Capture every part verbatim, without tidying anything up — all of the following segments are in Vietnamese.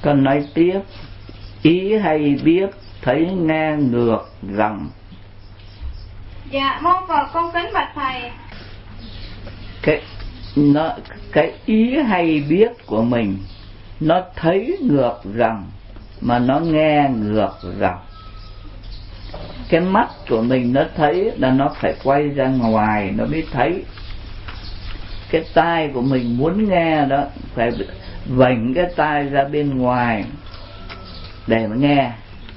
Con nói tiếp, ý hay biết thấy nghe ngược dòng. Dạ mô Phật, con kính bạch thầy. Cái nó cái ý hay biết của mình nó thấy ngược dòng mà nó nghe ngược dòng. Cái mắt của mình nó thấy là nó phải quay ra ngoài nó mới thấy. Cái tai của mình muốn nghe đó phải vểnh cái tai ra bên ngoài để mà nghe.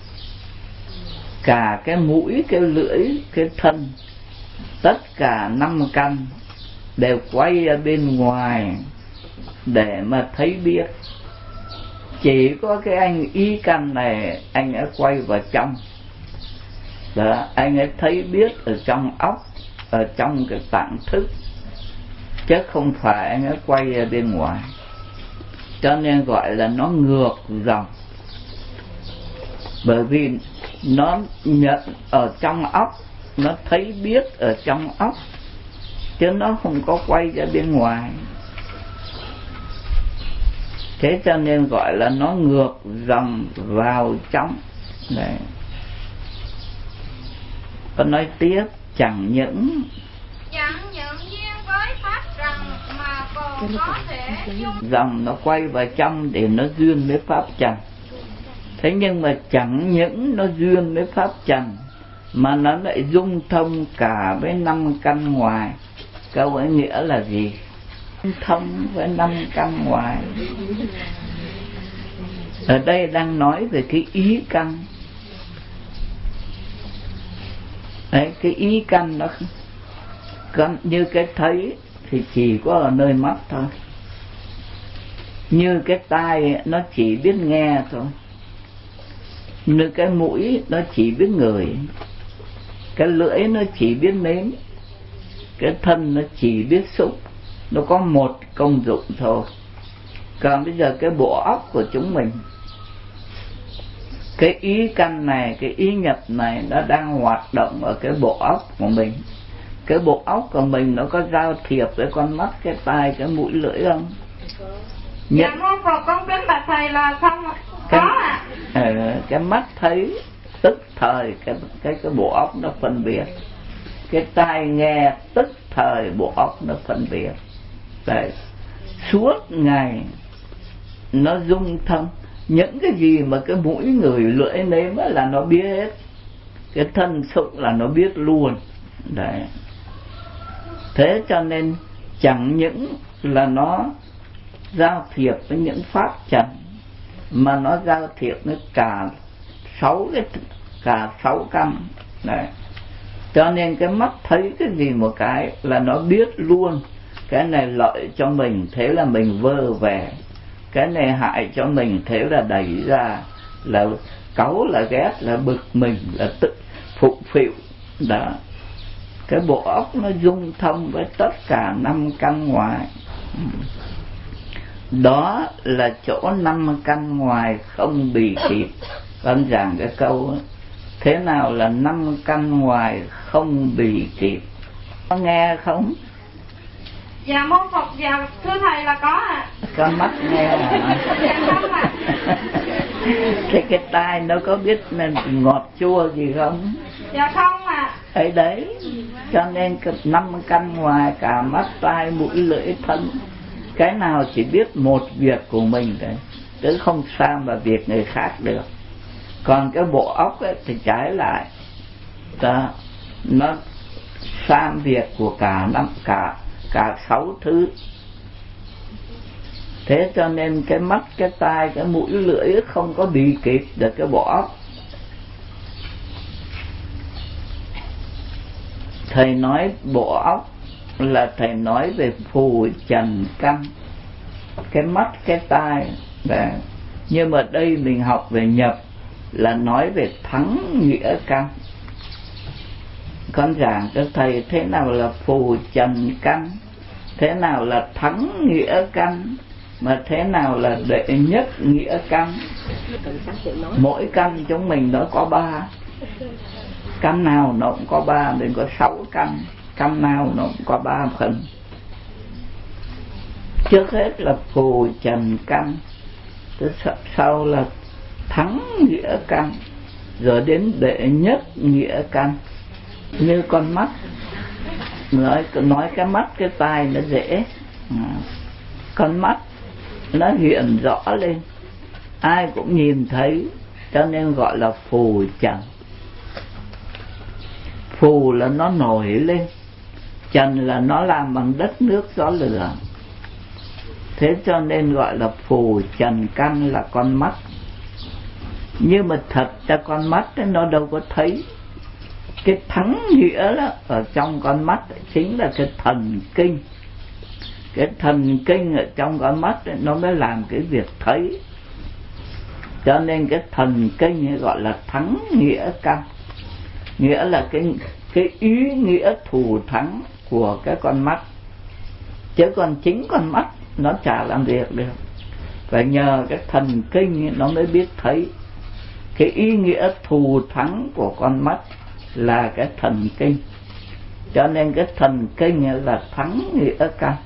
Cả cái mũi, cái lưỡi, cái thân, tất cả năm căn đều quay ra bên ngoài để mà thấy biết. Chỉ có cái anh ý căn này anh ấy quay vào trong đó, anh ấy thấy biết ở trong óc, ở trong cái tạng thức, chứ không phải anh ấy quay ra bên ngoài. Cho nên gọi là nó ngược dòng. Bởi vì nó nhận ở trong óc, nó thấy biết ở trong óc, chứ nó không có quay ra bên ngoài. Thế cho nên gọi là nó ngược dòng vào trong. Đấy. Con nói tiếp, chẳng những Chẳng những duyên với pháp trần mà còn có thể dung. dòng nó quay vào trong để nó duyên với pháp trần. Thế nhưng mà chẳng những nó duyên với pháp trần mà nó lại dung thông cả với năm căn ngoài. Câu ấy nghĩa là gì? Thông với năm căn ngoài. Ở đây đang nói về cái ý căn. Đấy, cái ý căn nó như cái thấy thì chỉ có ở nơi mắt thôi. Như cái tai nó chỉ biết nghe thôi. Như cái mũi nó chỉ biết ngửi. Cái lưỡi nó chỉ biết nếm. Cái thân nó chỉ biết xúc. Nó có một công dụng thôi. Còn bây giờ cái bộ óc của chúng mình, cái ý căn này, cái ý nhập này nó đang hoạt động ở cái bộ óc của mình. Cái bộ óc của mình nó có giao thiệp với con mắt, cái tai, cái mũi, lưỡi không? Dạ mô Phật, con kính bạch thầy là không ạ. Có ạ. À, cái mắt thấy tức thời cái cái cái bộ óc nó phân biệt. Cái tai nghe tức thời bộ óc nó phân biệt. Đấy. Suốt ngày nó dung thông. Những cái gì mà cái mũi người lưỡi nếm là nó biết hết. Cái thân xúc là nó biết luôn. Đấy. Thế cho nên chẳng những là nó giao thiệp với những pháp trần mà nó giao thiệp với cả sáu cái cả sáu căn. Đấy. Cho nên cái mắt thấy cái gì một cái là nó biết luôn. Cái này lợi cho mình, thế là mình vơ về. Cái này hại cho mình, thế là đẩy ra, là cáu, là ghét, là bực mình, là tự phụ phịu. Đó. Cái bộ óc nó dung thông với tất cả năm căn ngoài. Đó là chỗ năm căn ngoài không bị kịp. Con giảng cái câu ấy. Thế nào là năm căn ngoài không bị kịp? Có nghe không? Dạ mô Phật, dạ thưa thầy là có ạ. À. Có mắt nghe à? Dạ không ạ. À. Thế cái tai nó có biết ngọt chua gì không? Dạ không ạ. À. Ấy đấy. Cho nên năm căn ngoài cả mắt, tai, mũi, lưỡi, thân, cái nào chỉ biết một việc của mình đấy, chứ không sang vào việc người khác được. Còn cái bộ óc ấy thì trái lại, đó, nó sang việc của cả năm cả cả sáu thứ. Thế cho nên cái mắt, cái tai, cái mũi, lưỡi không có bị kịp được cái bộ óc. Thầy nói bộ óc là thầy nói về phù trần căn. Cái mắt, cái tai đấy. Nhưng mà đây mình học về nhập là nói về thắng nghĩa căn. Con giảng cho thầy thế nào là phù trần căn, thế nào là thắng nghĩa căn, mà thế nào là đệ nhất nghĩa căn. Mỗi căn chúng mình nó có ba. Căn nào nó cũng có ba, mình có sáu căn. Căn nào nó cũng có ba phần. Trước hết là phù trần căn. Thế sau là thắng nghĩa căn, rồi đến đệ nhất nghĩa căn. Như con mắt, nói, nói cái mắt cái tai nó dễ. À, con mắt nó hiện rõ lên, ai cũng nhìn thấy, cho nên gọi là phù trần. Phù là nó nổi lên, trần là nó làm bằng đất nước gió lửa. Thế cho nên gọi là phù trần căn là con mắt. Nhưng mà thật ra con mắt ấy, nó đâu có thấy. Cái thắng nghĩa đó ở trong con mắt ấy, chính là cái thần kinh. Cái thần kinh ở trong con mắt ấy, nó mới làm cái việc thấy. Cho nên cái thần kinh ấy gọi là thắng nghĩa căn. Nghĩa là cái, cái ý nghĩa thù thắng của cái con mắt. Chứ còn chính con mắt nó chả làm việc được, phải nhờ cái thần kinh ấy, nó mới biết thấy. Cái ý nghĩa thù thắng của con mắt là cái thần kinh. Cho nên cái thần kinh là thắng nghĩa căn.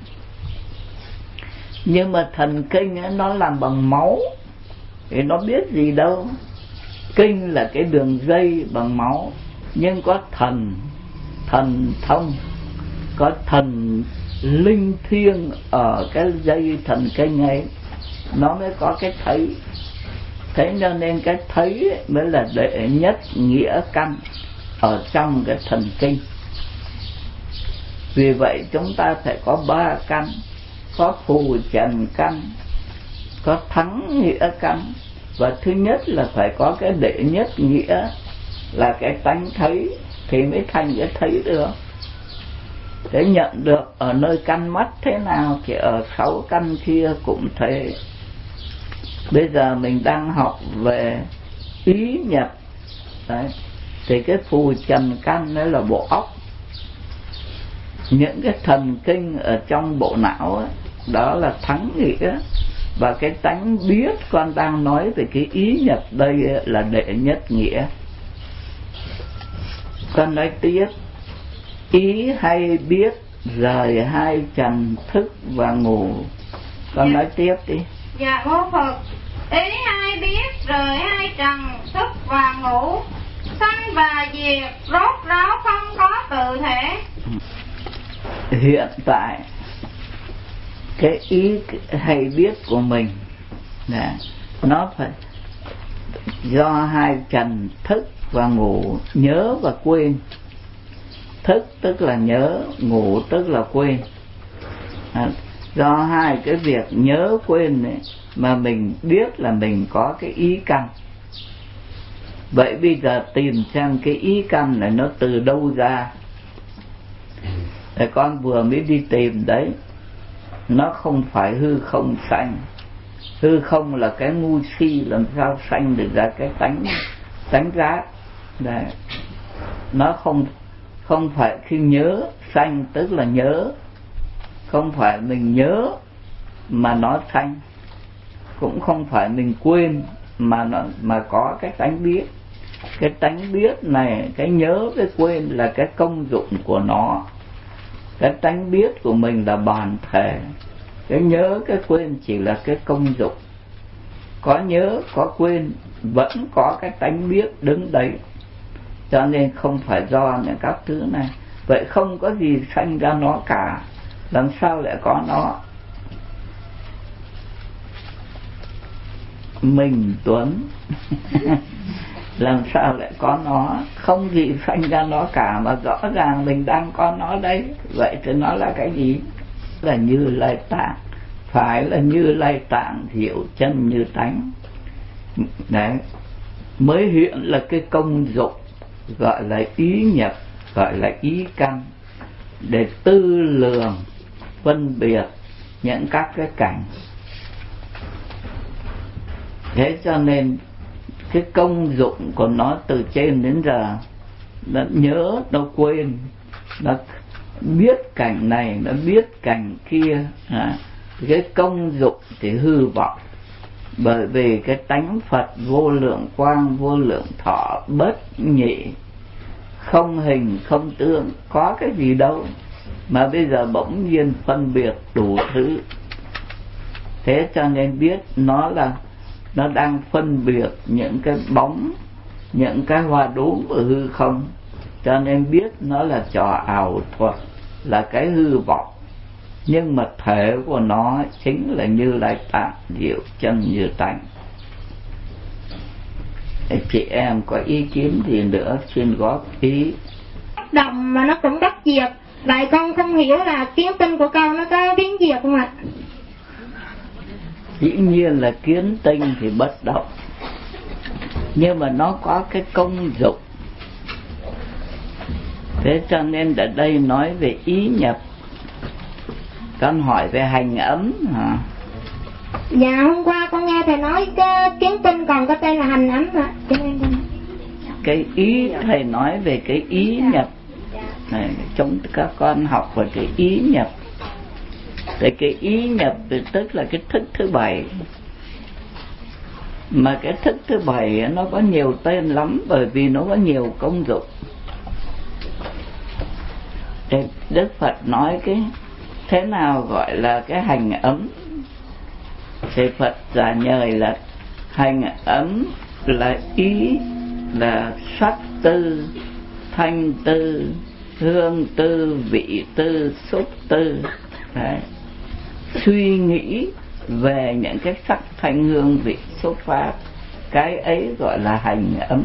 Nhưng mà thần kinh ấy, nó làm bằng máu thì nó biết gì đâu. Kinh là cái đường dây bằng máu, nhưng có thần, thần thông, có thần linh thiêng ở cái dây thần kinh ấy, nó mới có cái thấy. Thế cho nên cái thấy mới là đệ nhất nghĩa căn ở trong cái thần kinh. Vì vậy chúng ta phải có ba căn, có phù trần căn, có thắng nghĩa căn, và thứ nhất là phải có cái đệ nhất nghĩa là cái tánh thấy, thì mới thành cái thấy được. Để nhận được ở nơi căn mắt thế nào thì ở sáu căn kia cũng thế. Bây giờ mình đang học về ý nhập đấy, thì cái phù trần căn đó là bộ óc. Những cái thần kinh ở trong bộ não ấy, đó là thắng nghĩa. Và cái tánh biết con đang nói về cái ý nhập đây là đệ nhất nghĩa. Con nói tiếp, ý hay biết rời hai trần thức và ngủ. Con dạ. Nói tiếp đi. Dạ mô Phật. Ý hay biết rời hai trần thức và ngủ, sanh và diệt rốt ráo không có tự thể. Hiện tại cái ý hay biết của mình nè, nó phải do hai trần thức và ngủ, nhớ và quên. Thức tức là nhớ, ngủ tức là quên. À, do hai cái việc nhớ quên ấy, mà mình biết là mình có cái ý căn. Vậy bây giờ tìm xem cái ý căn này nó từ đâu ra. Để con vừa mới đi tìm đấy. Nó không phải hư không sanh. Hư không là cái ngu si, làm sao sanh được ra cái tánh tánh giác. Đấy. Nó không không phải khi nhớ sanh tức là nhớ, không phải mình nhớ mà nó sanh, cũng không phải mình quên mà nó mà có cái tánh biết. Cái tánh biết này, cái nhớ với quên là cái công dụng của nó. Cái tánh biết của mình là bản thể, cái nhớ cái quên chỉ là cái công dụng. Có nhớ có quên vẫn có cái tánh biết đứng đấy. Cho nên không phải do những các thứ này. Vậy không có gì sanh ra nó cả, làm sao lại có nó? Mình Tuấn làm sao lại có nó? Không gì sanh ra nó cả, mà rõ ràng mình đang có nó đây. Vậy thì nó là cái gì? Là Như Lai Tạng. Phải là Như Lai Tạng diệu chân như tánh. Đấy, mới hiện là cái công dụng, gọi là ý nhập, gọi là ý căn, để tư lường phân biệt những các cái cảnh. Thế cho nên cái công dụng của nó từ trên đến giờ, nó nhớ, nó quên, nó biết cảnh này, nó biết cảnh kia. À, cái công dụng thì hư vọng. Bởi vì cái tánh Phật vô lượng quang, vô lượng thọ, bất nhị, không hình, không tương, có cái gì đâu mà bây giờ bỗng nhiên phân biệt đủ thứ. Thế cho nên biết nó là nó đang phân biệt những cái bóng, những cái hoa đốm ở hư không, cho nên biết nó là trò ảo thuật, là cái hư vọng. Nhưng mà thể của nó chính là Như Lai Tạng Diệu Chân Như Tánh. Chị em có ý kiến gì nữa xin góp ý. Động mà nó cũng bất diệt, vậy con không hiểu là kiến tinh của con nó có biến diệt không ạ? Dĩ nhiên là kiến tinh thì bất động, nhưng mà nó có cái công dụng. Thế cho nên ở đây nói về ý nhập. Con hỏi về hành ấm hả? Dạ hôm qua con nghe thầy nói cái kiến tinh còn có tên là hành ấm ạ. Cái ý thầy nói về cái ý nhập này, chúng các con học về cái ý nhập. Thì cái ý nhập thì tức là cái thức thứ bảy. Mà cái thức thứ bảy nó có nhiều tên lắm, bởi vì nó có nhiều công dụng. Thì Đức Phật nói cái thế nào gọi là cái hành ấm. Thì Phật giả nhời là hành ấm là ý, là sắc tư, thanh tư, hương tư, vị tư, xúc tư. Đấy. Suy nghĩ về những cái sắc thanh hương vị xúc pháp, cái ấy gọi là hành ấm.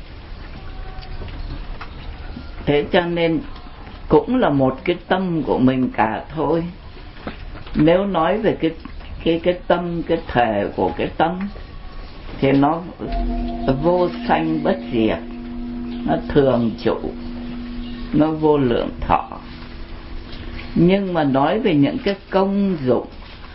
Thế cho nên cũng là một cái tâm của mình cả thôi. Nếu nói về cái cái cái tâm, cái thể của cái tâm thì nó vô sanh bất diệt, nó thường trụ, nó vô lượng thọ. Nhưng mà nói về những cái công dụng,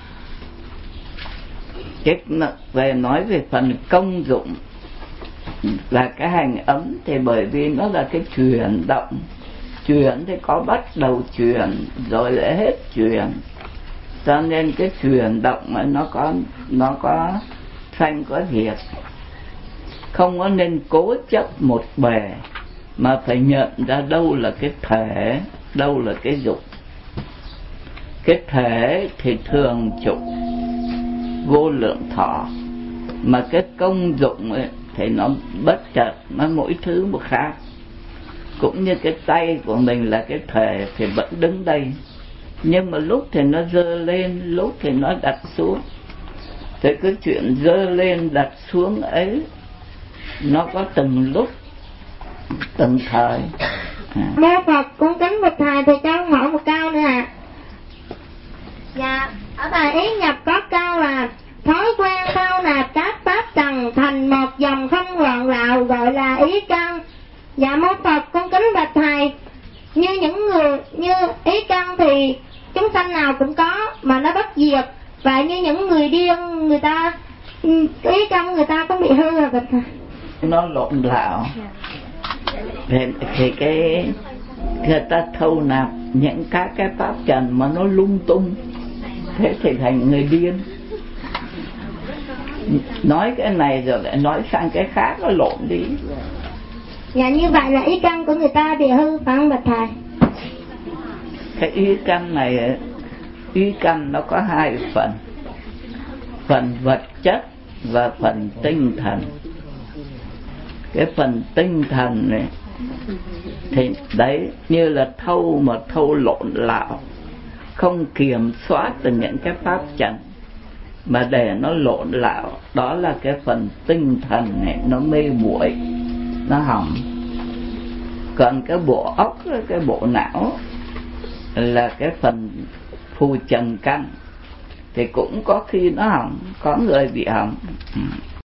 cái về nói về phần công dụng là cái hành ấm, thì bởi vì nó là cái chuyển động. Chuyển thì có bắt đầu chuyển rồi lại hết chuyển, cho nên cái chuyển động ấy nó có nó có sanh có diệt. Không có nên cố chấp một bề, mà phải nhận ra đâu là cái thể, đâu là cái dụng. Cái thể thì thường trụ, vô lượng thọ, mà cái công dụng ấy thì nó bất chợt, nó mỗi thứ một khác. Cũng như cái tay của mình là cái thể thì vẫn đứng đây, nhưng mà lúc thì nó giơ lên, lúc thì nó đặt xuống. Thì cái chuyện giơ lên đặt xuống ấy nó có từng lúc, từng thời. À. Mô Phật con kính bạch thầy, thì cho hỏi một câu nữa ạ. À. Dạ, ở bài ý nhập có câu là thói quen thao nạp các pháp trần thành một dòng không loạn lạo, gọi là ý căn. Dạ mô Phật con kính bạch thầy, như những người như ý căn thì chúng sanh nào cũng có mà nó bất diệt, và như những người điên người ta ý căn người ta cũng bị hư rồi bạch thầy. Nó lộn lạo thì, thì cái người ta thâu nạp những các cái pháp trần mà nó lung tung, thế thì thành người điên. Nói cái này rồi lại nói sang cái khác, nó lộn đi. Dạ như vậy là ý căn của người ta bị hư phải không bạch thầy? Cái ý căn này, ý căn nó có hai phần, phần vật chất và phần tinh thần. Cái phần tinh thần này thì đấy như là thâu mà thâu lộn lạo, không kiểm soát được những cái pháp trần mà để nó lộn lạo, đó là cái phần tinh thần này nó mê muội, nó hỏng. Còn cái bộ óc, cái bộ não là cái phần phù trần căn, thì cũng có khi nó hỏng, có người bị hỏng.